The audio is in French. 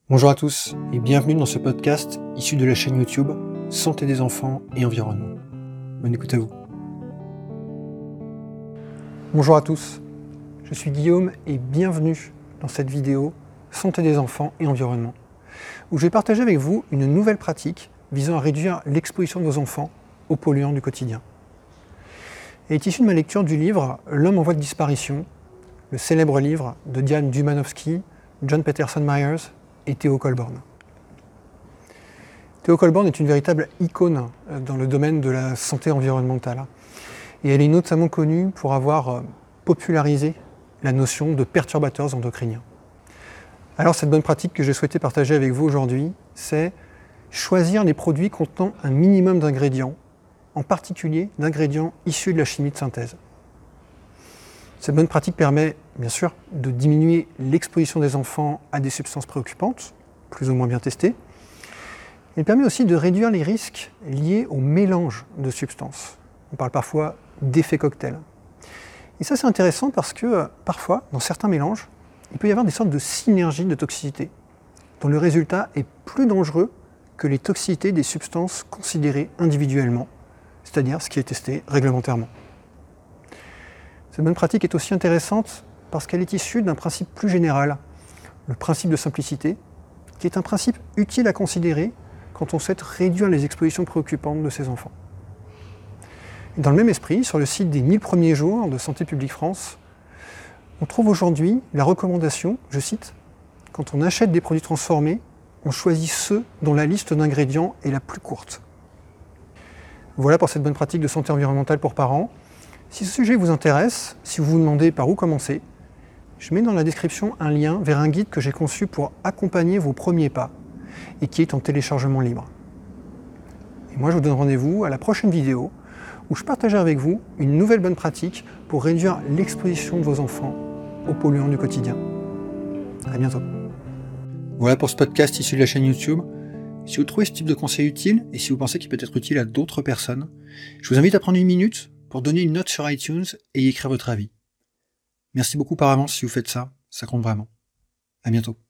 Bonjour à tous et bienvenue dans ce podcast issu de la chaîne YouTube Santé des enfants et environnement. Bonne écoute à vous. Bonjour à tous, je suis Guillaume et bienvenue dans cette vidéo Santé des enfants et environnement, où je vais partager avec vous une nouvelle pratique visant à réduire l'exposition de vos enfants aux polluants du quotidien. Elle est issue de ma lecture du livre L'homme en voie de disparition, le célèbre livre de Diane Dumanovsky, John Peterson Myers et Theo Colborn. Theo Colborn est une véritable icône dans le domaine de la santé environnementale. Et elle est notamment connue pour avoir popularisé la notion de perturbateurs endocriniens. Alors cette bonne pratique que j'ai souhaité partager avec vous aujourd'hui, c'est choisir les produits contenant un minimum d'ingrédients, en particulier d'ingrédients issus de la chimie de synthèse. Cette bonne pratique permet, bien sûr, de diminuer l'exposition des enfants à des substances préoccupantes, plus ou moins bien testées. Elle permet aussi de réduire les risques liés au mélange de substances. On parle parfois d'effet cocktail. Et ça, c'est intéressant parce que, parfois, dans certains mélanges, il peut y avoir des sortes de synergies de toxicité, dont le résultat est plus dangereux que les toxicités des substances considérées individuellement, c'est-à-dire ce qui est testé réglementairement. Cette bonne pratique est aussi intéressante parce qu'elle est issue d'un principe plus général, le principe de simplicité, qui est un principe utile à considérer quand on souhaite réduire les expositions préoccupantes de ses enfants. Et dans le même esprit, sur le site des 1000 premiers jours de Santé publique France, on trouve aujourd'hui la recommandation, je cite, « Quand on achète des produits transformés, on choisit ceux dont la liste d'ingrédients est la plus courte ». Voilà pour cette bonne pratique de santé environnementale pour parents. Si ce sujet vous intéresse, si vous vous demandez par où commencer, je mets dans la description un lien vers un guide que j'ai conçu pour accompagner vos premiers pas et qui est en téléchargement libre. Et moi, je vous donne rendez-vous à la prochaine vidéo où je partagerai avec vous une nouvelle bonne pratique pour réduire l'exposition de vos enfants aux polluants du quotidien. À bientôt. Voilà pour ce podcast issu de la chaîne YouTube. Si vous trouvez ce type de conseil utile et si vous pensez qu'il peut être utile à d'autres personnes, je vous invite à prendre une minute pour donner une note sur iTunes et y écrire votre avis. Merci beaucoup par avance si vous faites ça, ça compte vraiment. À bientôt.